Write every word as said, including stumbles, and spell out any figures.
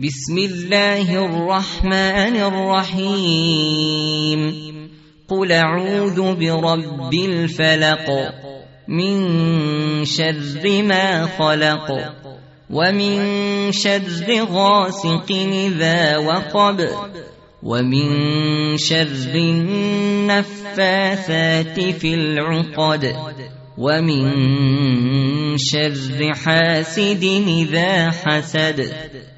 بسم الله الرحمن الرحيم قل أعوذ برب الفلق من شر ما خلق ومن شر غاسق إذا وقب ومن شر النفاثات في العقد ومن شر حاسد إذا حسد.